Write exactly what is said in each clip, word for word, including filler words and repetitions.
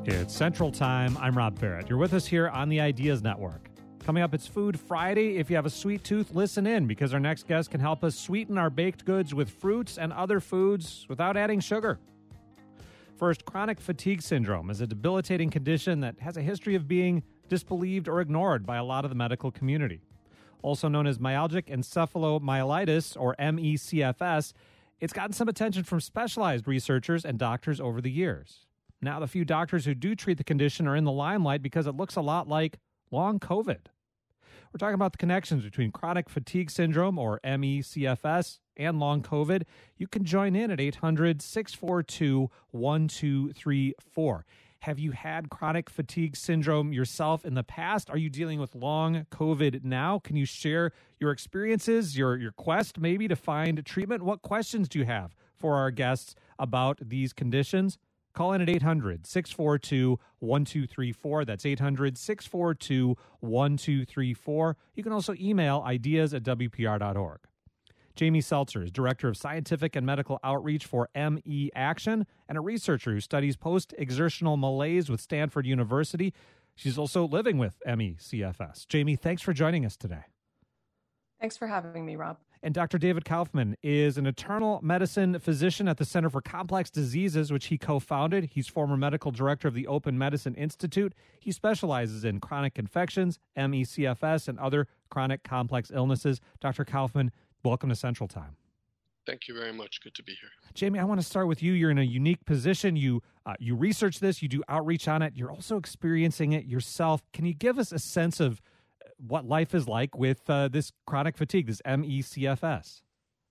It's Central Time. I'm Rob Barrett. You're with us here on the Ideas Network. Coming up, it's Food Friday. If you have a sweet tooth, listen in because our next guest can help us sweeten our baked goods with fruits and other foods without adding sugar. First, chronic fatigue syndrome is a debilitating condition that has a history of being disbelieved or ignored by a lot of the medical community. Also known as myalgic encephalomyelitis, or M E C F S, it's gotten some attention from specialized researchers and doctors over the years. Now, the few doctors who do treat the condition are in the limelight because it looks a lot like long COVID. We're talking about the connections between chronic fatigue syndrome, or M E C F S, and long COVID. You can join in at eight hundred, six four two, one two three four. Have you had chronic fatigue syndrome yourself in the past? Are you dealing with long COVID now? Can you share your experiences, your, your quest maybe to find treatment? What questions do you have for our guests about these conditions? Call in at eight hundred, six four two, one two three four. That's eight hundred, six four two, one two three four. You can also email ideas at w p r dot org. Jamie Seltzer is Director of Scientific and Medical Outreach for M E Action and a researcher who studies post-exertional malaise with Stanford University. She's also living with M E C F S. Jamie, thanks for joining us today. Thanks for having me, Rob. And Doctor David Kaufman is an internal medicine physician at the Center for Complex Diseases, which he co-founded. He's former medical director of the Open Medicine Institute. He specializes in chronic infections, M E C F S, and other chronic complex illnesses. Doctor Kaufman, welcome to Central Time. Thank you very much. Good to be here. Jamie, I want to start with you. You're in a unique position. You uh, you research this. You do outreach on it. You're also experiencing it yourself. Can you give us a sense of what life is like with uh, this chronic fatigue, this M E C F S?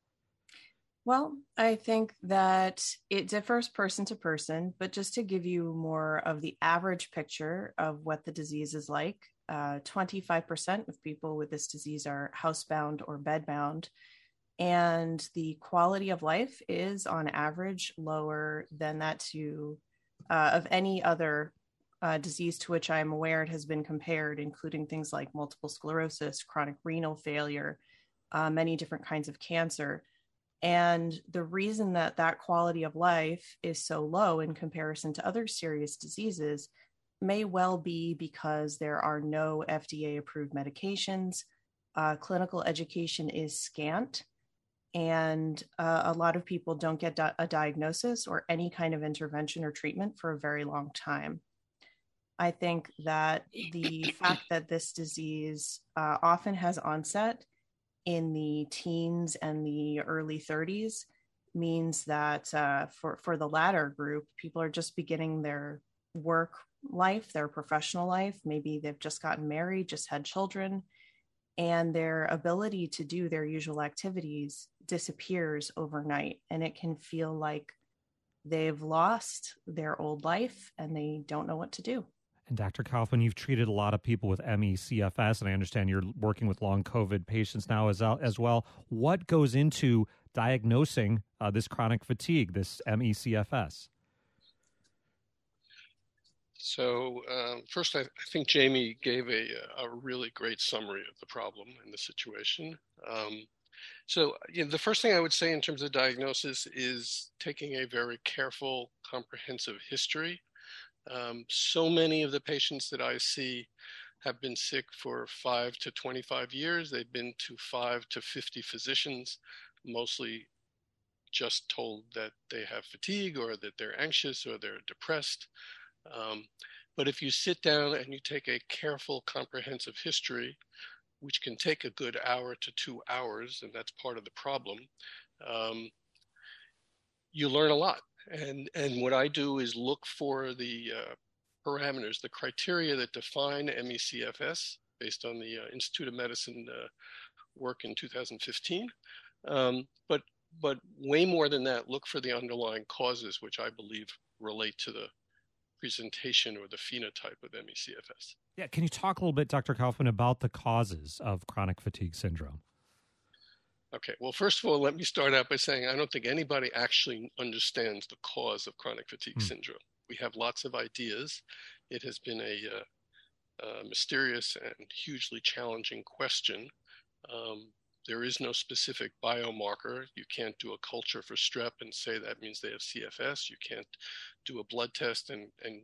Well, I think that it differs person to person, but just to give you more of the average picture of what the disease is like, uh, twenty-five percent of people with this disease are housebound or bedbound, and the quality of life is on average lower than that to uh, of any other Uh, disease to which I'm aware it has been compared, including things like multiple sclerosis, chronic renal failure, uh, many different kinds of cancer. And the reason that that quality of life is so low in comparison to other serious diseases may well be because there are no F D A-approved medications, uh, clinical education is scant, and uh, a lot of people don't get di- a diagnosis or any kind of intervention or treatment for a very long time. I think that the fact that this disease uh, often has onset in the teens and the early thirties means that uh, for, for the latter group, people are just beginning their work life, their professional life. Maybe they've just gotten married, just had children, and their ability to do their usual activities disappears overnight. And it can feel like they've lost their old life and they don't know what to do. And Doctor Kaufman, you've treated a lot of people with M E C F S, and I understand you're working with long COVID patients now as, as well. What goes into diagnosing uh, this chronic fatigue, this M E C F S? So um, first, I, I think Jamie gave a, a really great summary of the problem and the situation. Um, so you know, the first thing I would say in terms of diagnosis is taking a very careful, comprehensive history. Um, so many of the patients that I see have been sick for five to twenty-five years. They've been to five to fifty physicians, mostly just told that they have fatigue or that they're anxious or they're depressed. Um, but if you sit down and you take a careful, comprehensive history, which can take a good hour to two hours, and that's part of the problem, um, you learn a lot. And and what I do is look for the uh, parameters, the criteria that define M E C F S based on the uh, Institute of Medicine uh, work in two thousand fifteen. Um, but but way more than that, look for the underlying causes, which I believe relate to the presentation or the phenotype of M E C F S. Yeah, can you talk a little bit, Doctor Kaufman, about the causes of chronic fatigue syndrome? Okay, well, first of all, let me start out by saying I don't think anybody actually understands the cause of chronic fatigue mm. syndrome. We have lots of ideas. It has been a, uh, a mysterious and hugely challenging question. Um, there is no specific biomarker. You can't do a culture for strep and say that means they have C F S. You can't do a blood test and, and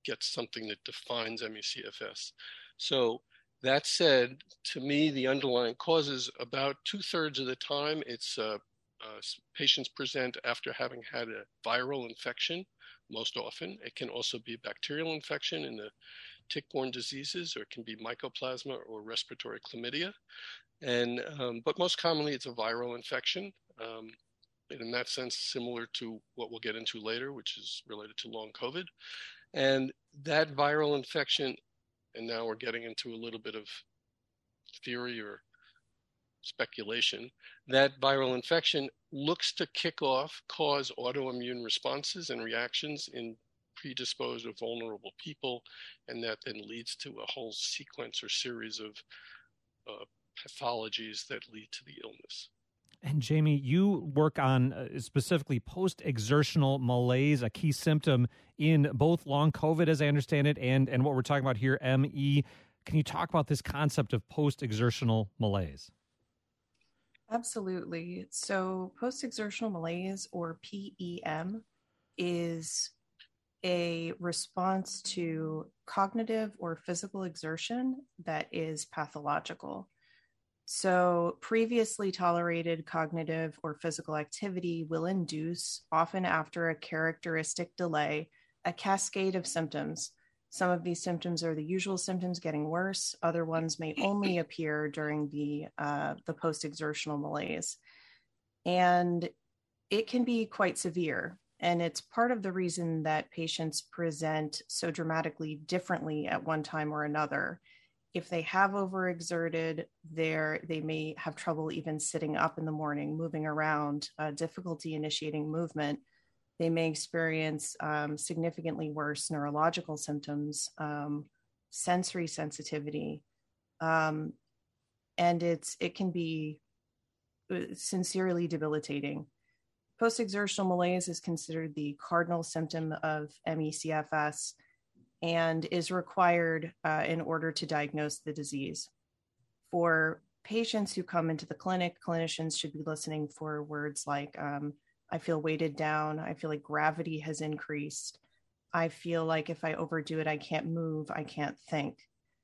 get something that defines M E C F S. So that said, to me, the underlying causes, about two thirds of the time, it's uh, uh, patients present after having had a viral infection. Most often, it can also be a bacterial infection in the tick-borne diseases, or it can be mycoplasma or respiratory chlamydia. And um, but most commonly, it's a viral infection. Um, and in that sense, similar to what we'll get into later, which is related to long COVID. And that viral infection, and now we're getting into a little bit of theory or speculation, that viral infection looks to kick off, cause autoimmune responses and reactions in predisposed or vulnerable people, and that then leads to a whole sequence or series of uh, pathologies that lead to the illness. And Jamie, you work on uh, specifically post-exertional malaise, a key symptom in both long COVID, as I understand it, and, and what we're talking about here, M E. Can you talk about this concept of post-exertional malaise? Absolutely. So post-exertional malaise, or P E M, is a response to cognitive or physical exertion that is pathological. So previously tolerated cognitive or physical activity will induce, often after a characteristic delay, a cascade of symptoms. Some of these symptoms are the usual symptoms getting worse. Other ones may only appear during the, uh, the post-exertional malaise. And it can be quite severe. And it's part of the reason that patients present so dramatically differently at one time or another. If they have overexerted, they may have trouble even sitting up in the morning, moving around, uh, difficulty initiating movement. They may experience um, significantly worse neurological symptoms, um, sensory sensitivity, um, and it's it can be sincerely debilitating. Post-exertional malaise is considered the cardinal symptom of M E C F S and is required uh, in order to diagnose the disease. For patients who come into the clinic, clinicians should be listening for words like, um, I feel weighted down, I feel like gravity has increased, I feel like if I overdo it, I can't move, I can't think.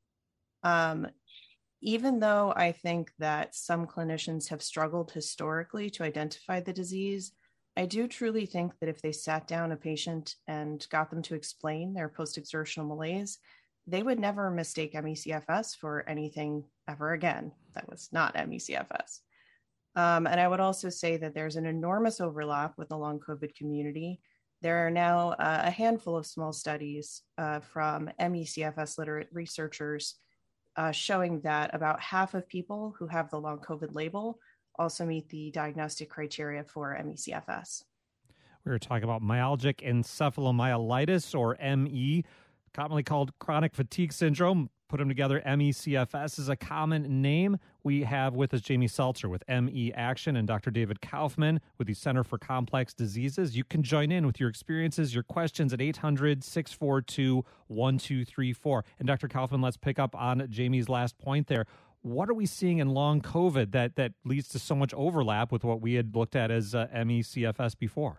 Um, even though I think that some clinicians have struggled historically to identify the disease, I do truly think that if they sat down a patient and got them to explain their post-exertional malaise, they would never mistake M E C F S for anything ever again that was not M E C F S. Um, and I would also say that there's an enormous overlap with the long COVID community. There are now uh, a handful of small studies uh, from M E C F S literate researchers uh, showing that about half of people who have the long COVID label also meet the diagnostic criteria for M E C F S. We were talking about myalgic encephalomyelitis, or M E, commonly called chronic fatigue syndrome. Put them together, M E C F S is a common name. We have with us Jamie Seltzer with M E Action and Doctor David Kaufman with the Center for Complex Diseases. You can join in with your experiences, your questions at eight hundred, six four two, one two three four. And Doctor Kaufman, let's pick up on Jamie's last point there. What are we seeing in long COVID that, that leads to so much overlap with what we had looked at as uh, M E C F S before?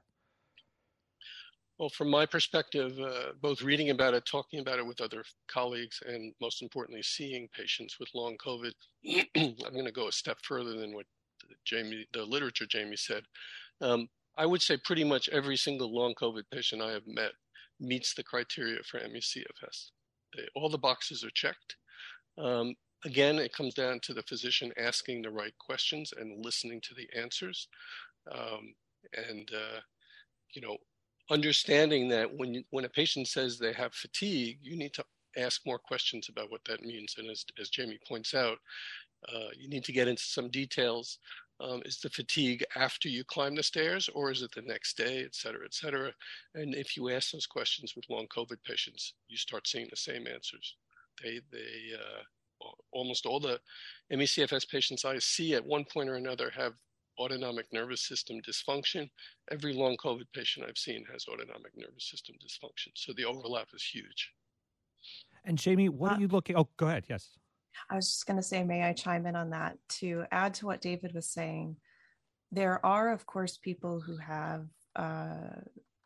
Well, from my perspective, uh, both reading about it, talking about it with other colleagues, and most importantly, seeing patients with long COVID, I'm going to go a step further than what Jamie, the literature Jamie said. Um, I would say pretty much every single long COVID patient I have met meets the criteria for M E C F S. They, all the boxes are checked. Um, Again, it comes down to the physician asking the right questions and listening to the answers. Um, and, uh, you know, understanding that when, you, when a patient says they have fatigue, you need to ask more questions about what that means. And as, as Jamie points out, uh, you need to get into some details. Um, is the fatigue after you climb the stairs, or is it the next day, et cetera, et cetera? And if you ask those questions with long COVID patients, you start seeing the same answers. They, they, uh, almost all the M E C F S patients I see at one point or another have autonomic nervous system dysfunction. Every long COVID patient I've seen has autonomic nervous system dysfunction. So the overlap is huge. And Jamie, what uh, are you looking? Oh, go ahead. Yes. I was just going to say, may I chime in on that? To add to what David was saying, there are, of course, people who have uh,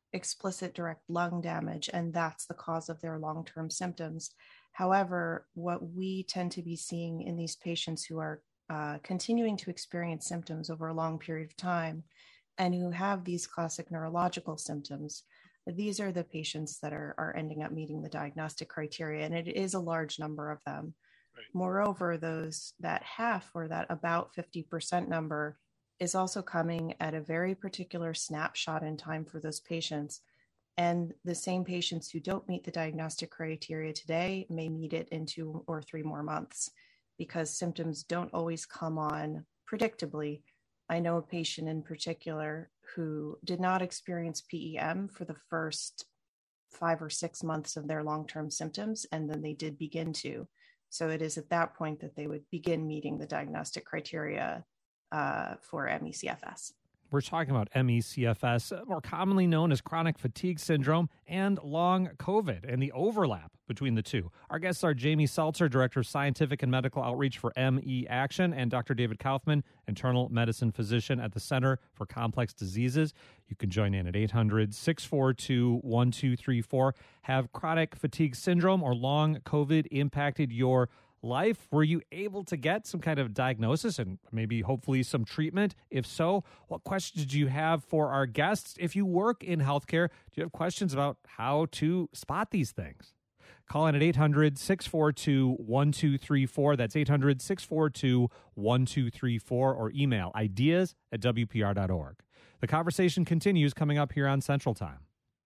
explicit direct lung damage, and that's the cause of their long-term symptoms. However, what we tend to be seeing in these patients who are uh, continuing to experience symptoms over a long period of time and who have these classic neurological symptoms, these are the patients that are, are ending up meeting the diagnostic criteria, and it is a large number of them. Right. Moreover, those that half or that about fifty percent number is also coming at a very particular snapshot in time for those patients. And the same patients who don't meet the diagnostic criteria today may meet it in two or three more months because symptoms don't always come on predictably. I know a patient in particular who did not experience P E M for the first five or six months of their long-term symptoms, and then they did begin to. So it is at that point that they would begin meeting the diagnostic criteria uh, for M E C F S. We're talking about M E C F S, more commonly known as chronic fatigue syndrome, and long COVID, and the overlap between the two. Our guests are Jamie Seltzer, Director of Scientific and Medical Outreach for M E Action, and Doctor David Kaufman, Internal Medicine Physician at the Center for Complex Diseases. You can join in at eight hundred, six four two, one two three four. Have chronic fatigue syndrome or long COVID impacted your life? Were you able to get some kind of diagnosis and maybe hopefully some treatment? If so, what questions do you have for our guests? If you work in healthcare, do you have questions about how to spot these things? Call in at eight hundred, six four two, one two three four. That's eight hundred, six four two, one two three four, or email ideas at w p r dot org. The conversation continues coming up here on Central Time.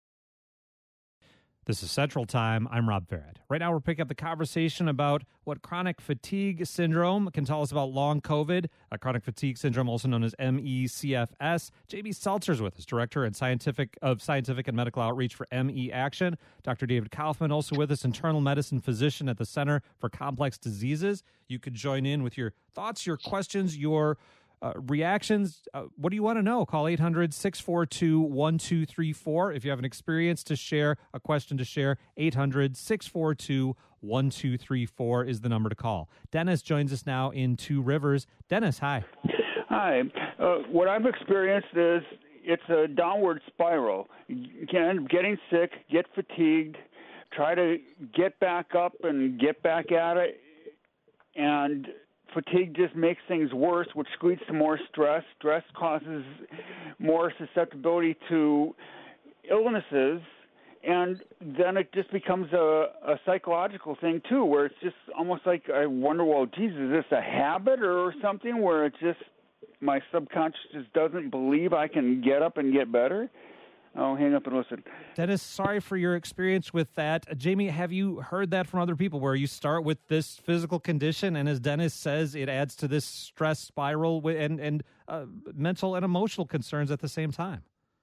This is Central Time. I'm Rob Barrett. Right now, we're picking up the conversation about what chronic fatigue syndrome can tell us about long COVID. Uh, chronic fatigue syndrome, also known as M E C F S. Jamie Seltzer's with us, Director and Scientific of Scientific and Medical Outreach for M E Action. Doctor David Kaufman, also with us, Internal Medicine Physician at the Center for Complex Diseases. You could join in with your thoughts, your questions, your Uh, reactions. Uh, what do you want to know? Call eight hundred, six four two, one two three four. If you have an experience to share, a question to share, eight hundred, six four two, one two three four is the number to call. Dennis joins us now in Two Rivers. Dennis, hi. Hi. Uh, what I've experienced is it's a downward spiral. Again, getting sick, get fatigued, try to get back up and get back at it, and fatigue just makes things worse, which leads to more stress. Stress causes more susceptibility to illnesses, and then it just becomes a, a psychological thing, too, where it's just almost like I wonder, well, geez, is this a habit or something where it just my subconscious just doesn't believe I can get up and get better? I'll hang up and listen. Dennis, sorry for your experience with that. Uh, Jamie, have you heard that from other people where you start with this physical condition and as Dennis says, it adds to this stress spiral and, and uh, mental and emotional concerns at the same time?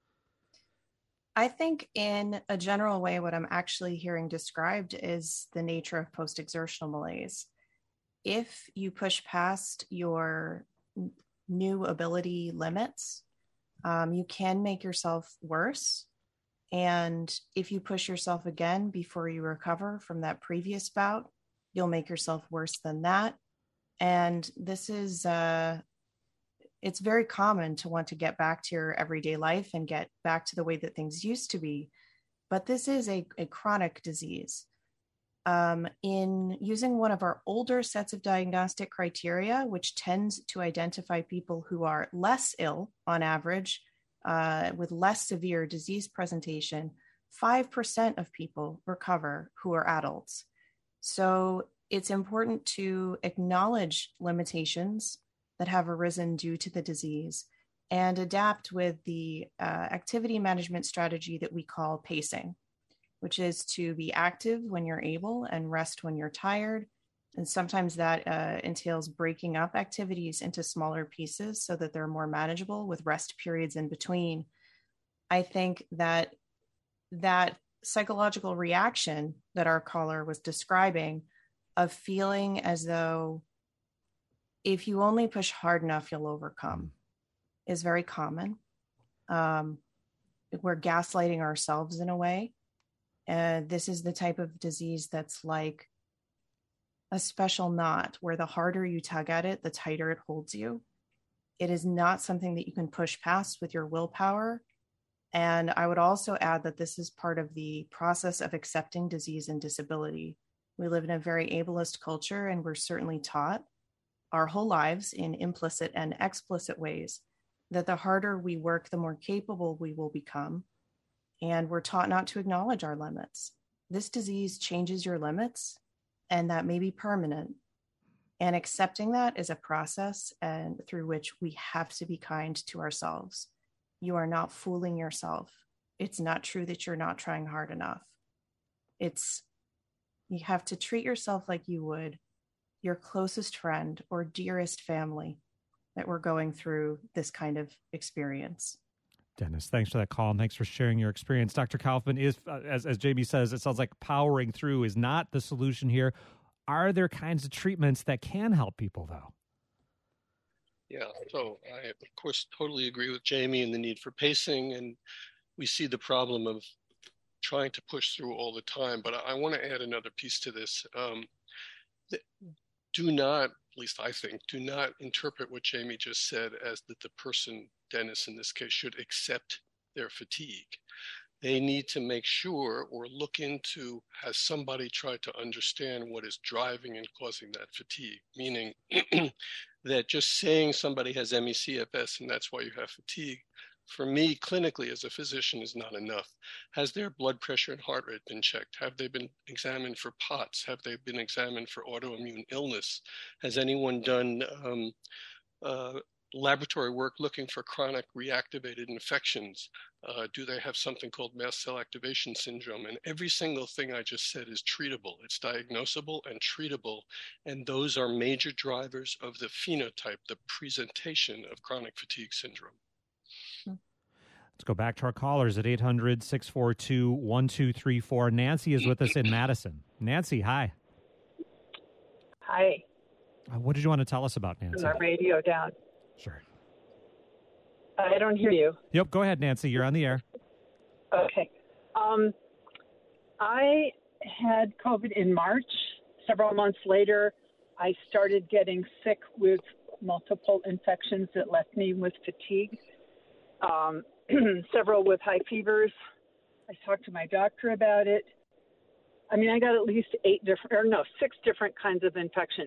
I think in a general way, what I'm actually hearing described is the nature of post-exertional malaise. If you push past your new ability limits, Um, you can make yourself worse. And if you push yourself again before you recover from that previous bout, you'll make yourself worse than that. And this is, uh, it's very common to want to get back to your everyday life and get back to the way that things used to be. But this is a, a chronic disease. Um, in using one of our older sets of diagnostic criteria, which tends to identify people who are less ill on average, uh, with less severe disease presentation, five percent of people recover who are adults. So it's important to acknowledge limitations that have arisen due to the disease and adapt with the uh, activity management strategy that we call pacing, which is to be active when you're able and rest when you're tired. And sometimes that uh, entails breaking up activities into smaller pieces so that they're more manageable with rest periods in between. I think that that psychological reaction that our caller was describing of feeling as though if you only push hard enough, you'll overcome is very common. Um, we're gaslighting ourselves in a way. Uh, this is the type of disease that's like a special knot where the harder you tug at it, the tighter it holds you. It is not something that you can push past with your willpower. And I would also add that this is part of the process of accepting disease and disability. We live in a very ableist culture, and we're certainly taught our whole lives in implicit and explicit ways that the harder we work, the more capable we will become. And we're taught not to acknowledge our limits. This disease changes your limits, and that may be permanent. And accepting that is a process and through which we have to be kind to ourselves. You are not fooling yourself. It's not true that you're not trying hard enough. It's, you have to treat yourself like you would your closest friend or dearest family that we're going through this kind of experience. Dennis, thanks for that call, and thanks for sharing your experience. Doctor Kaufman, is, uh, as, as Jamie says, it sounds like powering through is not the solution here. Are there kinds of treatments that can help people, though? Yeah, so I, of course, totally agree with Jamie and the need for pacing, and we see the problem of trying to push through all the time. But I, I want to add another piece to this. Um, th- do not, at least I think, do not interpret what Jamie just said as that the person, Dennis in this case, should accept their fatigue. They need to make sure or look into, has somebody tried to understand what is driving and causing that fatigue? Meaning that just saying somebody has M E C F S and that's why you have fatigue, for me, clinically as a physician, is not enough. Has their blood pressure and heart rate been checked? Have they been examined for P O T S? Have they been examined for autoimmune illness? Has anyone done um, uh, laboratory work looking for chronic reactivated infections? Uh, do they have something called mast cell activation syndrome? And every single thing I just said is treatable. It's diagnosable and treatable. And those are major drivers of the phenotype, the presentation of chronic fatigue syndrome. Let's go back to our callers at eight hundred, six four two, one two three four. Nancy is with us in Madison. Nancy, hi. Hi. Uh, what did you want to tell us about, Nancy? Turn my radio down. Sure. I don't hear you. Yep, go ahead, Nancy. You're on the air. Okay. Um, I had COVID in March. Several months later, I started getting sick with multiple infections that left me with fatigue, um, several with high fevers. I talked to my doctor about it. I mean, I got at least eight different, or no, six different kinds of infections.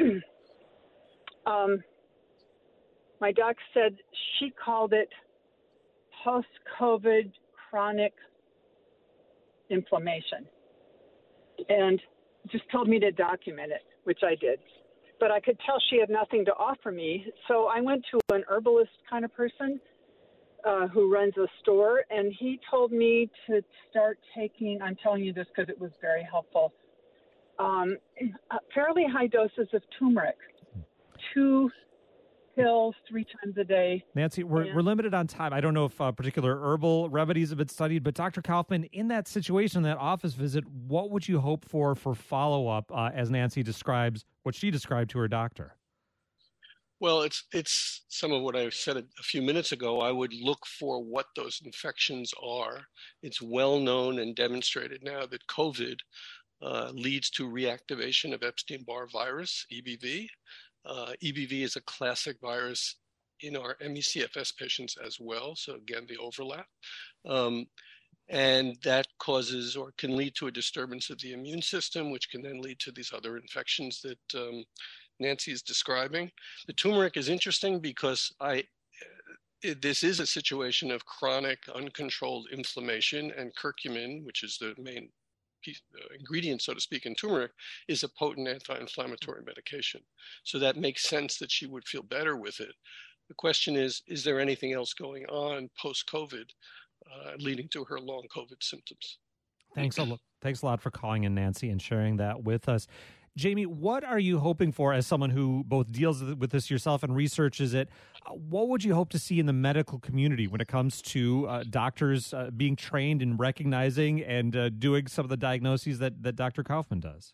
um, My doc said she called it post-COVID chronic inflammation and just told me to document it, which I did. But I could tell she had nothing to offer me. So I went to an herbalist kind of person uh, who runs a store, and he told me to start taking, I'm telling you this because it was very helpful, um, fairly high doses of turmeric, two pills three times a day. Nancy, we're, and, we're limited on time. I don't know if uh, particular herbal remedies have been studied, but Doctor Kaufman, in that situation, that office visit, what would you hope for for follow-up uh, as Nancy describes what she described to her doctor? Well, it's it's some of what I said a, a few minutes ago. I would look for what those infections are. It's well known and demonstrated now that COVID uh, leads to reactivation of Epstein-Barr virus, E B V. Uh, E B V is a classic virus in our M E C F S patients as well. So again, the overlap. Um, and that causes or can lead to a disturbance of the immune system, which can then lead to these other infections that um, Nancy is describing. The turmeric is interesting because I, it, this is a situation of chronic uncontrolled inflammation, and curcumin, which is the main piece, uh, ingredient, so to speak, in turmeric, is a potent anti-inflammatory medication. So that makes sense that she would feel better with it. The question is, is there anything else going on post-COVID uh, leading to her long COVID symptoms? Thanks a lot. Thanks a lot for calling in, Nancy, and sharing that with us. Jamie, what are you hoping for as someone who both deals with this yourself and researches it? Uh, what would you hope to see in the medical community when it comes to uh, doctors uh, being trained in recognizing and uh, doing some of the diagnoses that, that Doctor Kaufman does?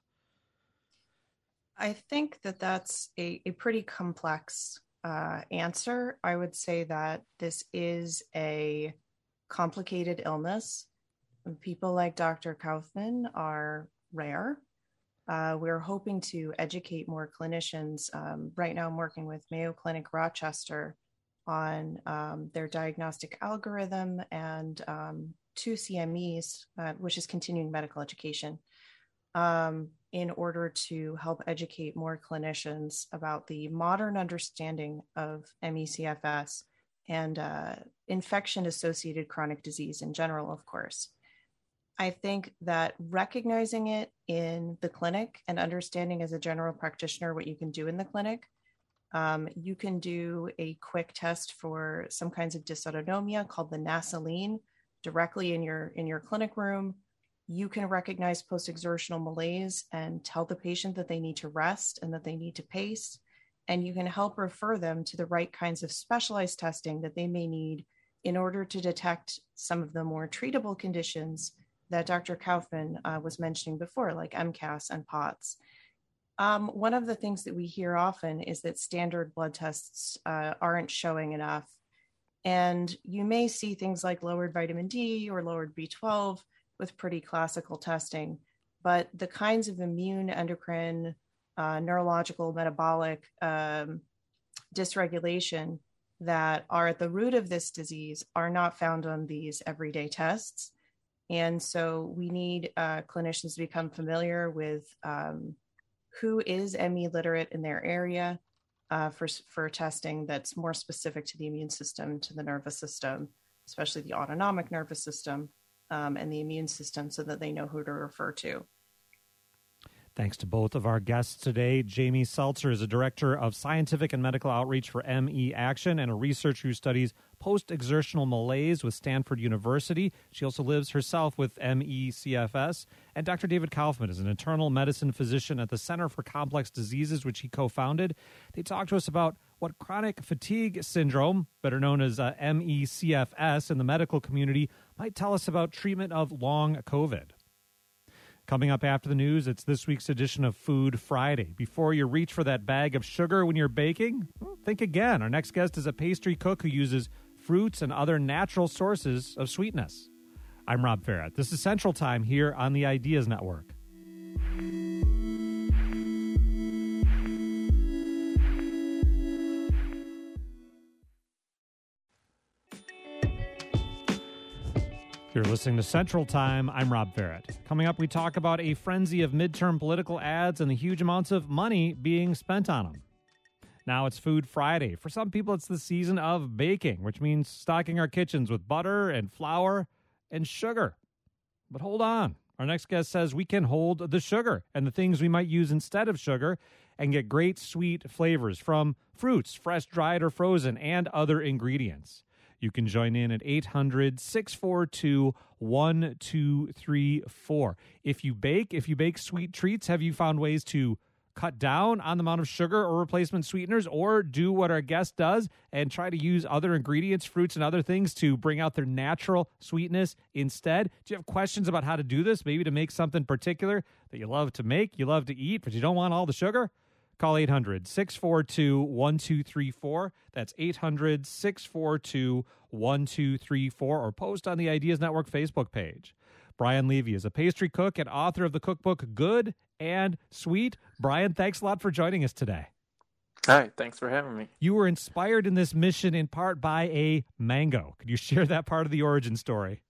I think that that's a, a pretty complex uh, answer. I would say that this is a complicated illness. People like Doctor Kaufman are rare. Uh, we're hoping to educate more clinicians. Um, right now, I'm working with Mayo Clinic Rochester on um, their diagnostic algorithm and um, two C M Es, uh, which is continuing medical education, um, in order to help educate more clinicians about the modern understanding of M E C F S and uh, infection-associated chronic disease in general, of course. I think that recognizing it in the clinic and understanding as a general practitioner what you can do in the clinic, um, you can do a quick test for some kinds of dysautonomia called the Nasoline directly in your in your clinic room. You can recognize post-exertional malaise and tell the patient that they need to rest and that they need to pace. And you can help refer them to the right kinds of specialized testing that they may need in order to detect some of the more treatable conditions that Doctor Kaufman uh, was mentioning before, like M C A S and POTS. Um, one of the things that we hear often is that standard blood tests uh, aren't showing enough. And you may see things like lowered vitamin D or lowered B twelve with pretty classical testing, but the kinds of immune, endocrine, uh, neurological, metabolic um, dysregulation that are at the root of this disease are not found on these everyday tests. And so we need uh, clinicians to become familiar with um, who is M E literate in their area uh, for, for testing that's more specific to the immune system, to the nervous system, especially the autonomic nervous system um, and the immune system, so that they know who to refer to. Thanks to both of our guests today. Jamie Seltzer is a director of scientific and medical outreach for M E Action and a researcher who studies post-exertional malaise with Stanford University. She also lives herself with M E C F S. And Doctor David Kaufman is an internal medicine physician at the Center for Complex Diseases, which he co-founded. They talked to us about what chronic fatigue syndrome, better known as uh, M E C F S in the medical community, might tell us about treatment of long COVID. Coming up after the news, it's this week's edition of Food Friday. Before you reach for that bag of sugar when you're baking, well, think again. Our next guest is a pastry cook who uses fruits and other natural sources of sweetness. I'm Rob Ferrett. This is Central Time here on the Ideas Network. You're listening to Central Time. I'm Rob Ferrett. Coming up, we talk about a frenzy of midterm political ads and the huge amounts of money being spent on them. Now it's Food Friday. For some people, it's the season of baking, which means stocking our kitchens with butter and flour and sugar. But hold on. Our next guest says we can hold the sugar and the things we might use instead of sugar and get great sweet flavors from fruits, fresh, dried, or frozen, and other ingredients. You can join in at eight hundred, six four two, one two three four. If you bake, if you bake sweet treats, have you found ways to cut down on the amount of sugar or replacement sweeteners, or do what our guest does and try to use other ingredients, fruits and other things to bring out their natural sweetness instead? Do you have questions about how to do this? Maybe to make something particular that you love to make, you love to eat, but you don't want all the sugar? Call eight hundred, six four two, one two three four. That's eight hundred, six four two, one two three four, or post on the Ideas Network Facebook page. Brian Levy is a pastry cook and author of the cookbook Good and Sweet. Brian, thanks a lot for joining us today. Hi, thanks for having me. You were inspired in this mission in part by a mango. Could you share that part of the origin story?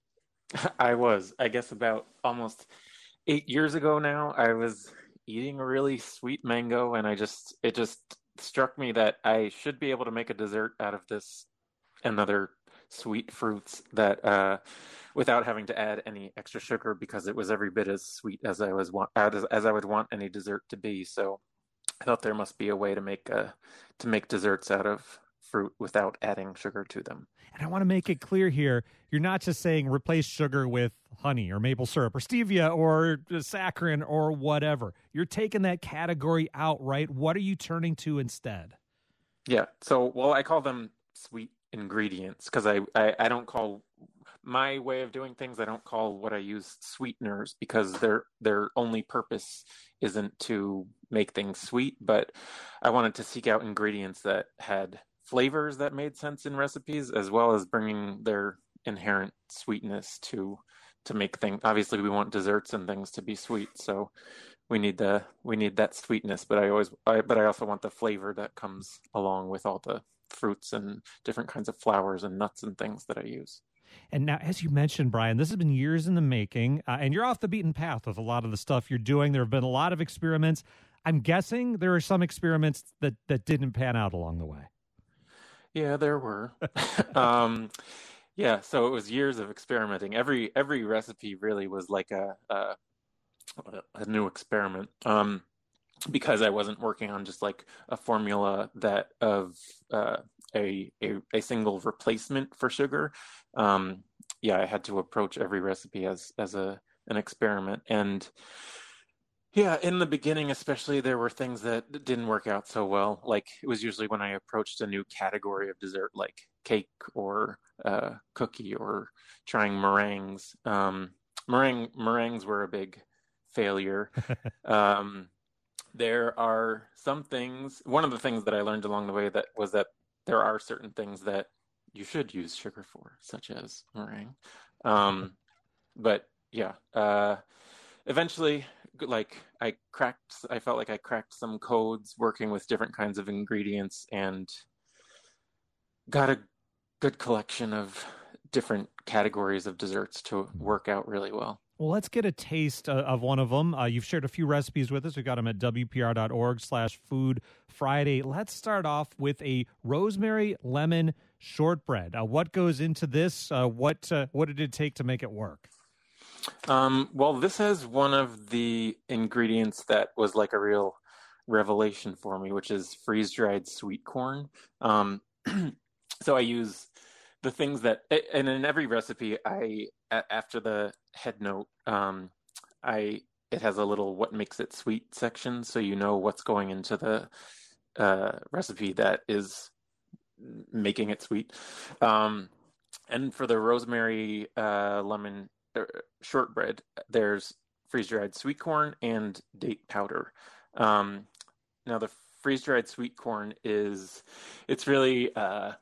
I was, I guess about almost eight years ago now, I was eating a really sweet mango, and I just it just struck me that I should be able to make a dessert out of this and other sweet fruits that uh without having to add any extra sugar, because it was every bit as sweet as I was want as, as I would want any dessert to be. So I thought there must be a way to make uh to make desserts out of fruit without adding sugar to them. And I want to make it clear here, you're not just saying replace sugar with honey or maple syrup or stevia or saccharin or whatever. You're taking that category out, right? What are you turning to instead? Yeah. So, well, I call them sweet ingredients because I, I, I don't call my way of doing things, I don't call what I use sweeteners, because their their only purpose isn't to make things sweet, but I wanted to seek out ingredients that had flavors that made sense in recipes, as well as bringing their inherent sweetness to to make things. Obviously, we want desserts and things to be sweet, so we need the we need that sweetness. But I always, I, but I also want the flavor that comes along with all the fruits and different kinds of flours and nuts and things that I use. And now, as you mentioned, Brian, this has been years in the making, uh, and you're off the beaten path with a lot of the stuff you're doing. There have been a lot of experiments. I'm guessing there are some experiments that, that didn't pan out along the way. Yeah, there were. um, yeah, so it was years of experimenting. Every every recipe really was like a a, a new experiment, um, because I wasn't working on just like a formula that of uh, a, a a single replacement for sugar. Um, yeah, I had to approach every recipe as as a an experiment, and yeah, in the beginning, especially, there were things that didn't work out so well. Like it was usually when I approached a new category of dessert, like cake or uh, cookie, or trying meringues. Um, meringue meringues were a big failure. um, there are some things. One of the things that I learned along the way that was that there are certain things that you should use sugar for, such as meringue. Um, but yeah, uh, eventually, like I cracked, I felt like I cracked some codes working with different kinds of ingredients and got a good collection of different categories of desserts to work out really well. Well, let's get a taste uh, of one of them. Uh, you've shared a few recipes with us. We've got them at W P R dot org slash food Friday. Let's start off with a rosemary lemon shortbread. Uh, what goes into this? Uh, what uh, what did it take to make it work? Um, well, this has one of the ingredients that was like a real revelation for me, which is freeze-dried sweet corn. Um, so I use the things that, and in every recipe, I after the head note, um, I it has a little what makes it sweet section, so you know what's going into the uh, recipe that is making it sweet. Um, and for the rosemary uh, lemon shortbread, there's freeze-dried sweet corn and date powder. Um, now the freeze-dried sweet corn is, it's really uh,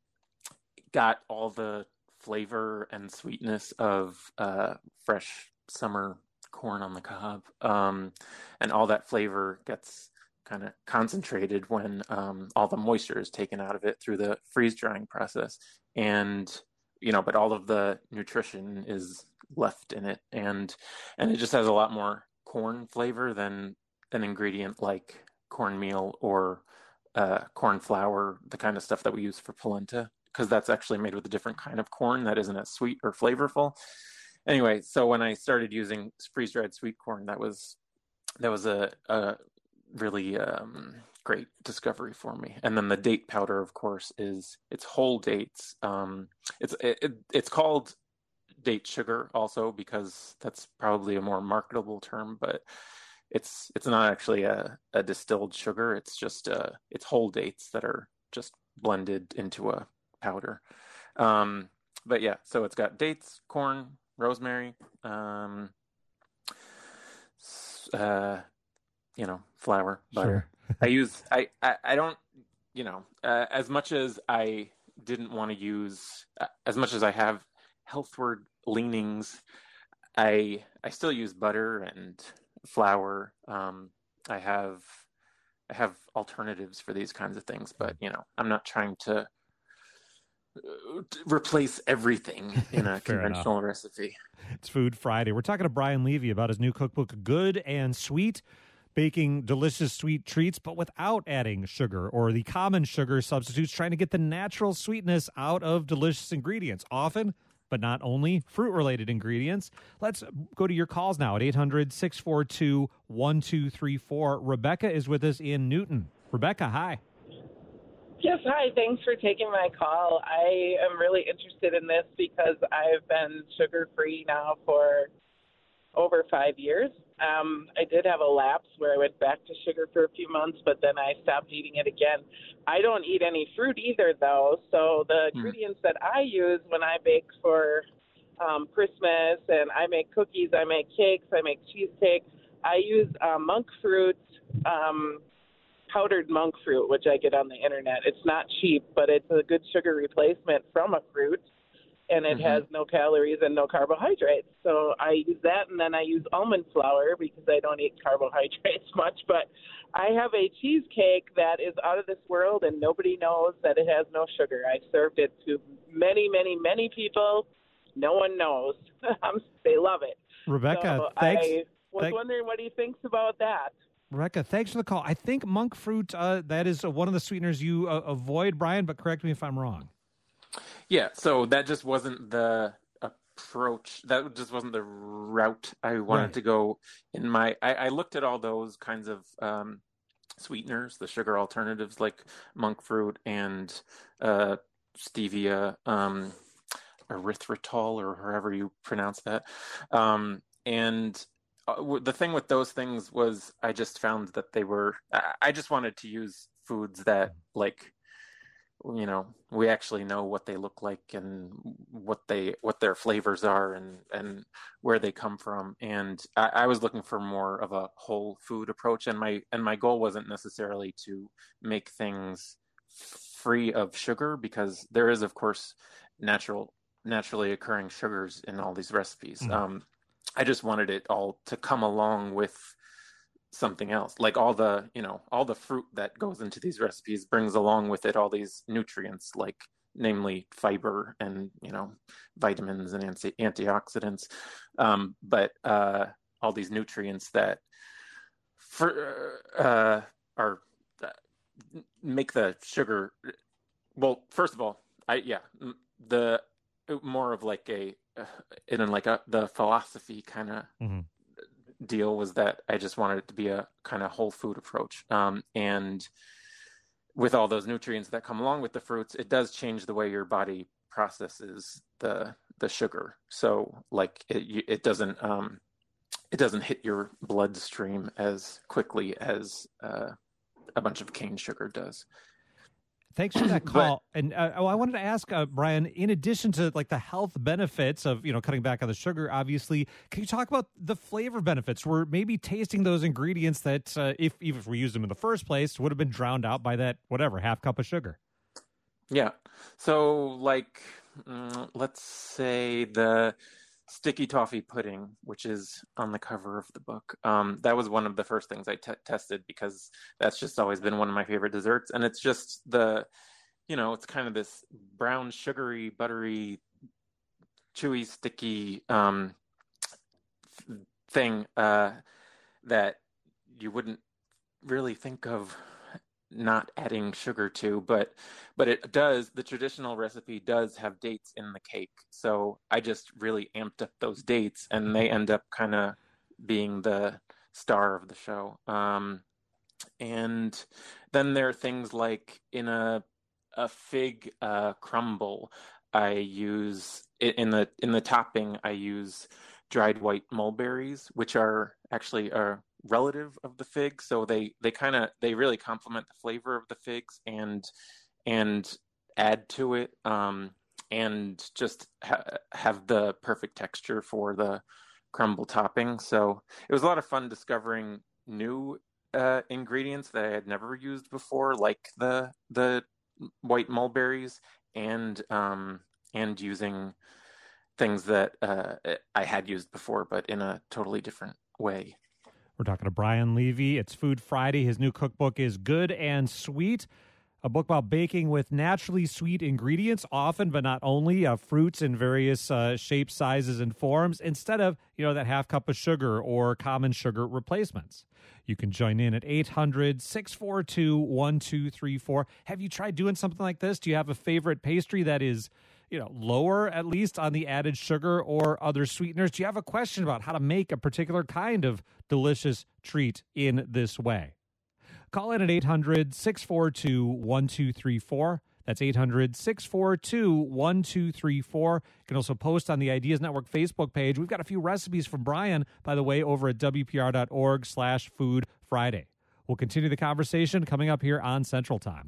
got all the flavor and sweetness of uh, fresh summer corn on the cob. Um, and all that flavor gets kind of concentrated when um, all the moisture is taken out of it through the freeze-drying process. And, you know, but all of the nutrition is left in it, and and it just has a lot more corn flavor than an ingredient like cornmeal or uh, corn flour, the kind of stuff that we use for polenta, because that's actually made with a different kind of corn that isn't as sweet or flavorful. Anyway, so when I started using freeze-dried sweet corn, that was that was a, a really um, great discovery for me. And then the date powder, of course, is it's whole dates. Um, it's it, it, it's called date sugar also because that's probably a more marketable term, but it's it's not actually a, a distilled sugar. It's just uh, it's whole dates that are just blended into a powder. Um, but yeah, so it's got dates, corn, rosemary, um, uh, you know, flour, butter. Sure. I use I, I I don't you know uh, as much as I didn't want to use uh, as much as I have healthward leanings, I I still use butter and flour. Um, I have I have alternatives for these kinds of things, but you know, I'm not trying to replace everything in a conventional enough. Recipe. It's Food Friday. We're talking to Brian Levy about his new cookbook, Good and Sweet, baking delicious sweet treats, but without adding sugar or the common sugar substitutes, trying to get the natural sweetness out of delicious ingredients. Often, but not only, fruit-related ingredients. Let's go to your calls now at eight hundred, six four two, one two three four. Rebecca is with us in Newton. Rebecca, hi. Yes, hi. Thanks for taking my call. I am really interested in this because I've been sugar-free now for over five years. Um, I did have a lapse where I went back to sugar for a few months, but then I stopped eating it again. I don't eat any fruit either, though, so the mm. ingredients that I use when I bake for um, Christmas, and I make cookies, I make cakes, I make cheesecake, I use uh, monk fruit, um, powdered monk fruit, which I get on the internet. It's not cheap, but it's a good sugar replacement from a fruit. and it Mm-hmm. has no calories and no carbohydrates. So I use that, and then I use almond flour because I don't eat carbohydrates much. But I have a cheesecake that is out of this world, and nobody knows that it has no sugar. I've served it to many, many, many people. No one knows. They love it. Rebecca, so thanks. I was Thank- wondering what he thinks about that. Rebecca, thanks for the call. I think monk fruit, uh, that is one of the sweeteners you uh, avoid, Brian, but correct me if I'm wrong. Yeah, so that just wasn't the approach. That just wasn't the route I wanted Right. to go in my. I, I looked at all those kinds of um, sweeteners, the sugar alternatives like monk fruit and uh, stevia, um, erythritol, or however you pronounce that. Um, and uh, the thing with those things was, I just found that they were. I just wanted to use foods that like. You know, we actually know what they look like and what they what their flavors are and and where they come from. And I, I was looking for more of a whole food approach, and my and my goal wasn't necessarily to make things free of sugar, because there is, of course, natural naturally occurring sugars in all these recipes. Mm-hmm. Um, I just wanted it all to come along with something else, like all the you know all the fruit that goes into these recipes brings along with it all these nutrients, like namely fiber and you know vitamins and anti- antioxidants, um, but uh, all these nutrients that for uh, are uh, make the sugar. Well, first of all, I yeah the more of like a uh, in like a the philosophy kind of. Mm-hmm. deal was that I just wanted it to be a kind of whole food approach. Um, and with all those nutrients that come along with the fruits, it does change the way your body processes the the sugar. So like it it doesn't um, it doesn't hit your bloodstream as quickly as uh, a bunch of cane sugar does. Thanks for that call. But, and uh, oh, I wanted to ask, uh, Brian, in addition to like the health benefits of, you know, cutting back on the sugar, obviously, can you talk about the flavor benefits? We're maybe tasting those ingredients that uh, if, even if we used them in the first place, would have been drowned out by that, whatever, half cup of sugar. Yeah. So like, mm, let's say the sticky toffee pudding, which is on the cover of the book. Um, that was one of the first things I t- tested because that's just always been one of my favorite desserts. And it's just the, you know, it's kind of this brown, sugary, buttery, chewy, sticky um, thing uh, that you wouldn't really think of not adding sugar to, but but it does. The traditional recipe does have dates in the cake, so I just really amped up those dates, and they end up kind of being the star of the show. Um, and then there are things like in a a fig uh, crumble, I use in the in the topping. I use dried white mulberries, which are actually a relative of the fig, so they they kind of they really complement the flavor of the figs and and add to it, um, and just ha- have the perfect texture for the crumble topping. So it was a lot of fun discovering new uh, ingredients that I had never used before, like the the white mulberries, and um, and using things that uh, I had used before, but in a totally different way. We're talking to Brian Levy. It's Food Friday. His new cookbook is Good and Sweet, a book about baking with naturally sweet ingredients, often but not only, uh, fruits in various uh, shapes, sizes, and forms, instead of, you know, that half cup of sugar or common sugar replacements. You can join in at eight hundred, six four two, one two three four. Have you tried doing something like this? Do you have a favorite pastry that is, you know, lower at least on the added sugar or other sweeteners? Do you have a question about how to make a particular kind of delicious treat in this way? Call in at eight hundred, six four two, one two three four. That's eight hundred, six four two, one two three four. You can also post on the Ideas Network Facebook page. We've got a few recipes from Brian, by the way, over at W P R dot org slash Food Friday. We'll continue the conversation coming up here on Central Time.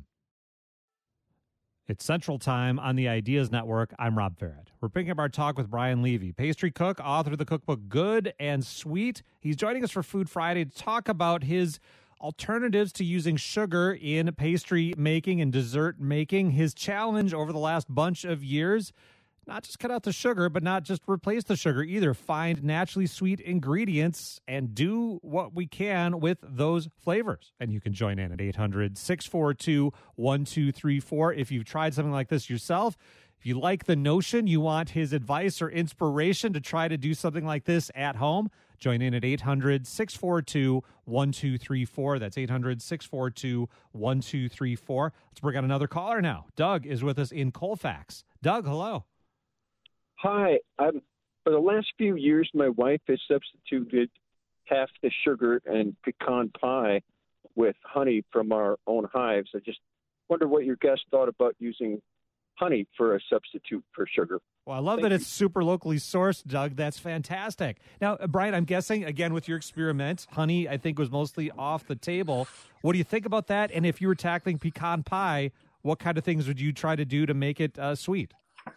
It's Central Time on the Ideas Network. I'm Rob Barrett. We're picking up our talk with Brian Levy, pastry cook, author of the cookbook Good and Sweet. He's joining us for Food Friday to talk about his alternatives to using sugar in pastry making and dessert making. His challenge over the last bunch of years, not just cut out the sugar, but not just replace the sugar either. Find naturally sweet ingredients and do what we can with those flavors. And you can join in at eight hundred, six four two, one two three four if you've tried something like this yourself. If you like the notion, you want his advice or inspiration to try to do something like this at home, join in at eight hundred, six four two, one two three four. That's eight hundred, six four two, one two three four. Let's bring on another caller now. Doug is with us in Colfax. Doug, hello. Hi. Um, for the last few years, my wife has substituted half the sugar and pecan pie with honey from our own hives. I just wonder what your guest thought about using honey for a substitute for sugar. Well, I love Thank that you. it's super locally sourced, Doug. That's fantastic. Now, uh, Brian, I'm guessing, again, with your experiment, honey, I think, was mostly off the table. What do you think about that? And if you were tackling pecan pie, what kind of things would you try to do to make it uh, sweet?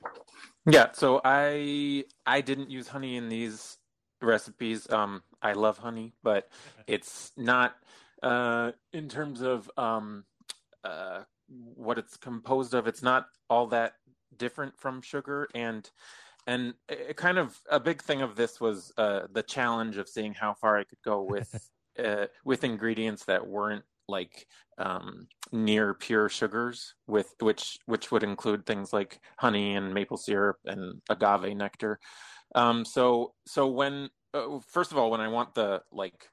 Yeah, so I I didn't use honey in these recipes. Um, I love honey, but it's not uh, in terms of um, uh, what it's composed of. It's not all that different from sugar, and and it kind of a big thing of this was uh, the challenge of seeing how far I could go with uh, with ingredients that weren't like um, near pure sugars, with which which would include things like honey and maple syrup and agave nectar. Um, so so when uh, first of all, when I want the like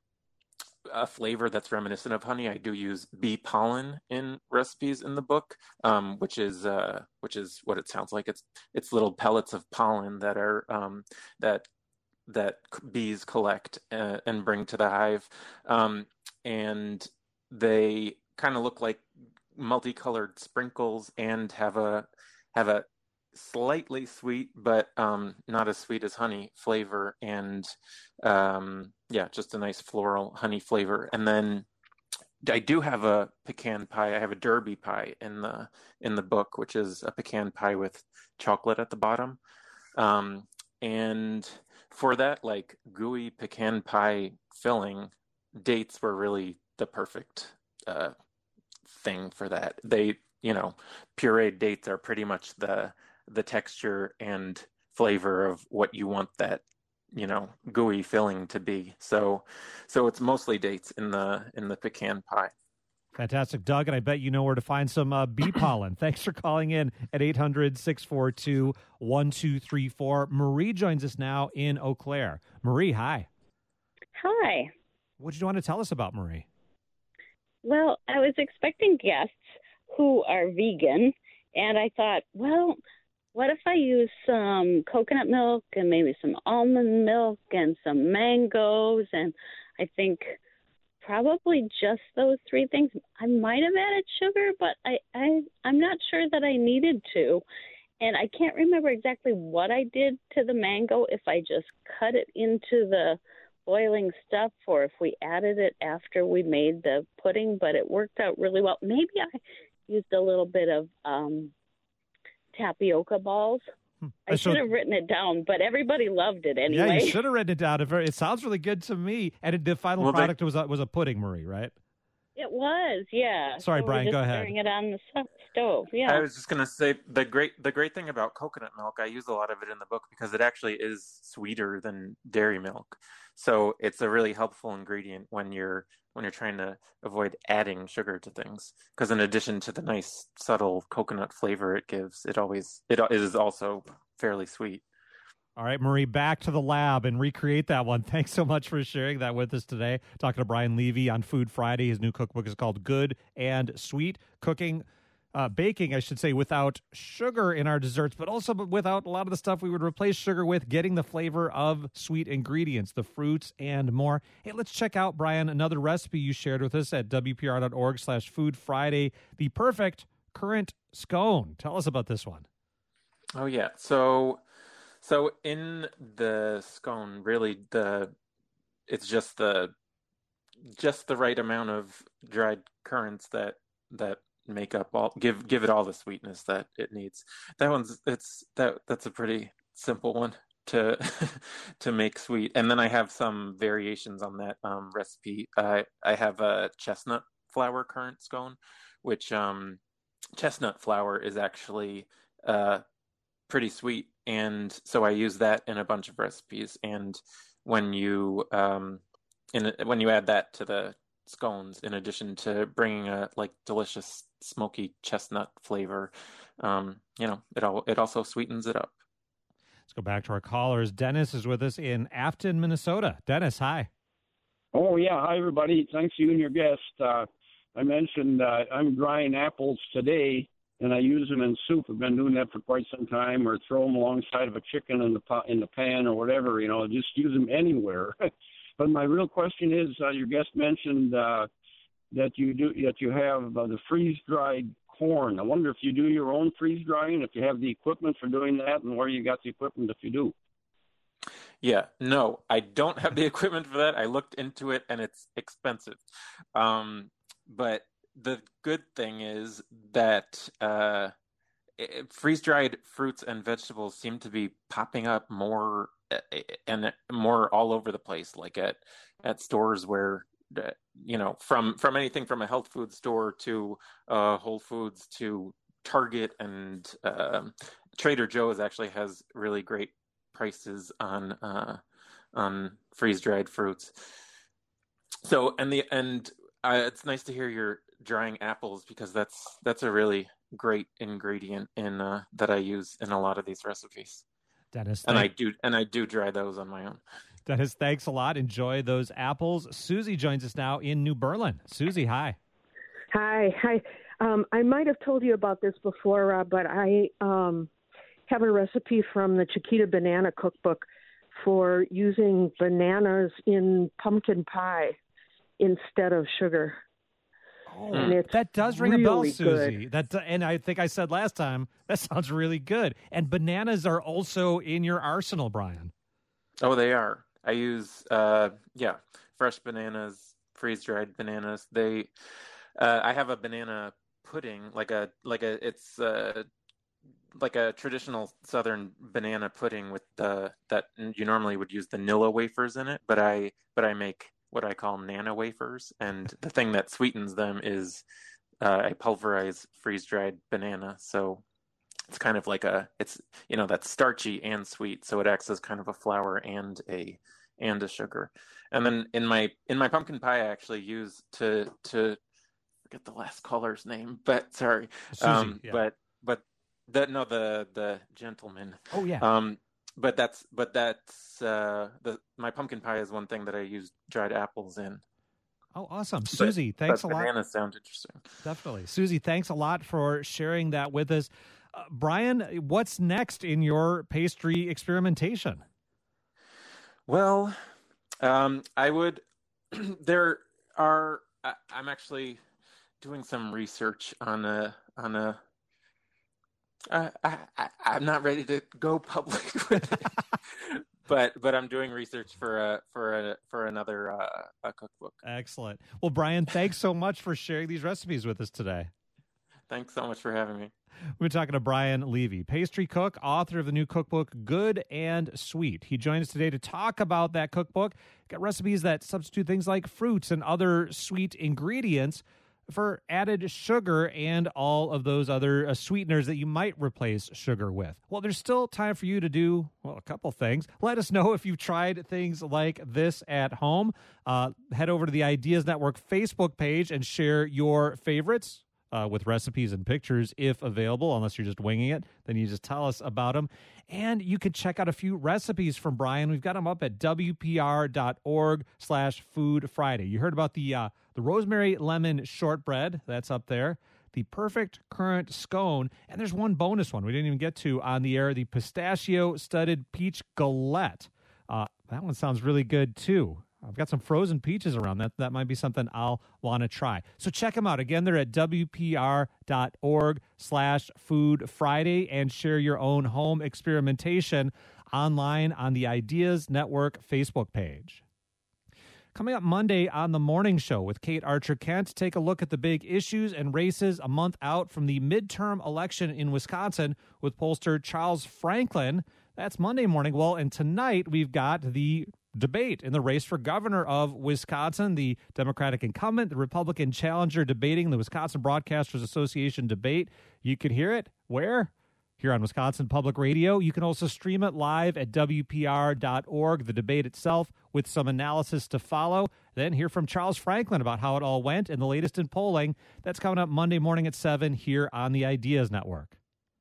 a flavor that's reminiscent of honey, I do use bee pollen in recipes in the book, um, which is uh, which is what it sounds like. It's it's little pellets of pollen that are um, that that bees collect uh, and bring to the hive, um, and they kind of look like multicolored sprinkles and have a have a slightly sweet, but um, not as sweet as honey flavor, and um, yeah, just a nice floral honey flavor. And then I do have a pecan pie. I have a Derby pie in the in the book, which is a pecan pie with chocolate at the bottom. Um, and for that, like gooey pecan pie filling, dates were really the perfect uh, thing for that. They, you know, pureed dates are pretty much the the texture and flavor of what you want that, you know, gooey filling to be. So, so it's mostly dates in the in the pecan pie. Fantastic, Doug, and I bet you know where to find some uh, bee pollen. Thanks for calling in at eight hundred, six four two, one two three four. Marie joins us now in Eau Claire. Marie, hi. Hi. What did you want to tell us about, Marie? Well, I was expecting guests who are vegan, and I thought, well, what if I use some coconut milk and maybe some almond milk and some mangoes, and I think probably just those three things. I might have added sugar, but I, I, I'm not sure that I needed to. And I can't remember exactly what I did to the mango, if I just cut it into the boiling stuff or if we added it after we made the pudding, but it worked out really well. Maybe I used a little bit of um, tapioca balls. Hmm. I So- should have written it down, but everybody loved it anyway. Yeah, you should have written it down. It very- It sounds really good to me. And it, the final Well, they- product was a, was a pudding, Marie, right? It was, yeah. Sorry, So we're Brian, just go ahead. stirring it on the so- stove, yeah. I was just gonna say the great the great thing about coconut milk, I use a lot of it in the book because it actually is sweeter than dairy milk. So it's a really helpful ingredient when you're when you're trying to avoid adding sugar to things. Because in addition to the nice subtle coconut flavor it gives, it always it is also fairly sweet. All right, Marie, back to the lab and recreate that one. Thanks so much for sharing that with us today. Talking to Brian Levy on Food Friday. His new cookbook is called Good and Sweet. Cooking, uh, baking, I should say, without sugar in our desserts, but also without a lot of the stuff we would replace sugar with, getting the flavor of sweet ingredients, the fruits, and more. Hey, let's check out, Brian, another recipe you shared with us at W P R dot org slash Food Friday, the perfect currant scone. Tell us about this one. Oh yeah. So so in the scone, really the it's just the just the right amount of dried currants that that make up all give give it all the sweetness that it needs. That one's it's that that's a pretty simple one to to make sweet. And then I have some variations on that um, recipe. I I have a chestnut flour currant scone, which um, chestnut flour is actually uh, pretty sweet and so I use that in a bunch of recipes. And when you um, in when you add that to the scones, in addition to bringing a like delicious smoky chestnut flavor, um, you know, it all it also sweetens it up. Let's go back to our callers. Dennis is with us in Afton, Minnesota. Dennis, hi. Oh, yeah. Hi, everybody. Thanks to you and your guest. Uh, I mentioned uh, I'm drying apples today, and I use them in soup. I've been doing that for quite some time, or throw them alongside of a chicken in the pot, in the pan or whatever, you know, just use them anywhere. But my real question is, uh, your guest mentioned uh, that you do that you have uh, the freeze-dried corn. I wonder if you do your own freeze-drying, if you have the equipment for doing that, and where you got the equipment if you do. Yeah, no, I don't have the equipment for that. I looked into it, and it's expensive. Um, but the good thing is that uh, freeze-dried fruits and vegetables seem to be popping up more and more all over the place, like at at stores where, you know, from from anything from a health food store to uh, Whole Foods to Target, and um, Trader Joe's actually has really great prices on uh, on freeze-dried fruits. So and the and uh, it's nice to hear you're drying apples, because that's that's a really great ingredient in uh, that I use in a lot of these recipes. Dennis, and I do and I do dry those on my own. Dennis, thanks a lot. Enjoy those apples. Susie joins us now in New Berlin. Susie, hi. Hi, hi. Um, I might have told you about this before, Rob, but I um, have a recipe from the Chiquita Banana Cookbook for using bananas in pumpkin pie instead of sugar. Oh, and it's that does ring really a bell, Susie. Good. That and I think I said last time that sounds really good. And bananas are also in your arsenal, Brian. Oh, they are. I use uh, yeah, fresh bananas, freeze-dried bananas. They, uh, I have a banana pudding, like a like a it's uh, like a traditional Southern banana pudding with the that you normally would use the Nilla wafers in it, but I but I make what I call Nana wafers, and the thing that sweetens them is uh, I pulverize freeze-dried banana. So it's kind of like a, it's, you know, that's starchy and sweet, so it acts as kind of a flour and a and a sugar. And then in my in my pumpkin pie, I actually use to to forget the last caller's name, but sorry, Susie, um, yeah. but but the no the the gentleman. Oh yeah. Um, But that's but that's uh, the my pumpkin pie is one thing that I use dried apples in. Oh, awesome, But, Susie! Thanks but a lot. Bananas sound interesting. Definitely, Susie. Thanks a lot for sharing that with us, uh, Brian. What's next in your pastry experimentation? Well, um, I would. There are. I, I'm actually doing some research on a on a. Uh, I, I, I'm not ready to go public with it, but but I'm doing research for a for a for another uh, a cookbook. Excellent. Well, Brian, thanks so much for sharing these recipes with us today. Thanks so much for having me. We're talking to Brian Levy, pastry cook, author of the new cookbook, Good and Sweet. He joined us today to talk about that cookbook. Got recipes that substitute things like fruits and other sweet ingredients for added sugar and all of those other uh, sweeteners that you might replace sugar with. Well, there's still time for you to do, well, a couple things. Let us know if you've tried things like this at home. Uh, head over to the Ideas Network Facebook page and share your favorites uh, with recipes and pictures if available, unless you're just winging it. Then you just tell us about them. And you can check out a few recipes from Brian. We've got them up at W P R dot org slash Food Friday. You heard about the uh, the rosemary lemon shortbread. That's up there. The perfect currant scone. And there's one bonus one we didn't even get to on the air, the pistachio studded peach galette. Uh, that one sounds really good, too. I've got some frozen peaches around. That that might be something I'll want to try. So check them out. Again, they're at W P R dot org slash Food Friday, and share your own home experimentation online on the Ideas Network Facebook page. Coming up Monday on the Morning Show with Kate Archer-Kent, take a look at the big issues and races a month out from the midterm election in Wisconsin with pollster Charles Franklin. That's Monday morning. Well, and tonight we've got the debate in the race for governor of Wisconsin, the Democratic incumbent, the Republican challenger debating the Wisconsin Broadcasters Association debate. You could hear it where? here on Wisconsin Public Radio. You can also stream it live at W P R dot org, the debate itself, with some analysis to follow. Then hear from Charles Franklin about how it all went and the latest in polling. That's coming up Monday morning at seven here on the Ideas Network.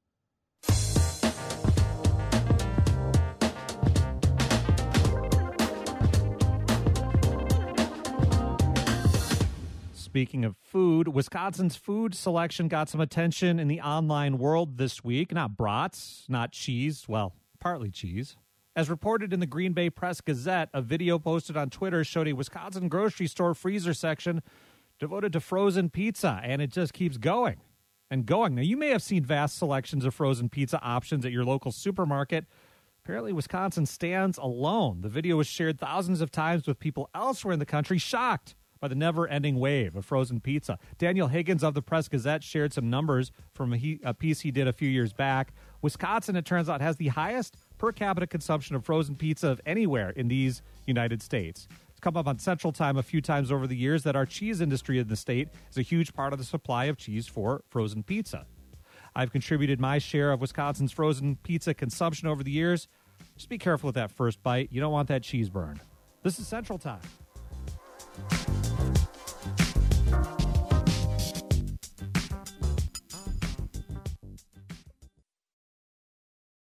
Speaking of food, Wisconsin's food selection got some attention in the online world this week. Not brats, not cheese, well, partly cheese. As reported in the Green Bay Press-Gazette, a video posted on Twitter showed a Wisconsin grocery store freezer section devoted to frozen pizza, and it just keeps going and going. Now, you may have seen vast selections of frozen pizza options at your local supermarket. Apparently, Wisconsin stands alone. The video was shared thousands of times with people elsewhere in the country shocked by the never-ending wave of frozen pizza. Daniel Higgins of the Press-Gazette shared some numbers from a, he, a piece he did a few years back. Wisconsin, it turns out, has the highest per capita consumption of frozen pizza of anywhere in these United States. It's come up on Central Time a few times over the years that our cheese industry in the state is a huge part of the supply of cheese for frozen pizza. I've contributed my share of Wisconsin's frozen pizza consumption over the years. Just be careful with that first bite. You don't want that cheese burn. This is Central Time.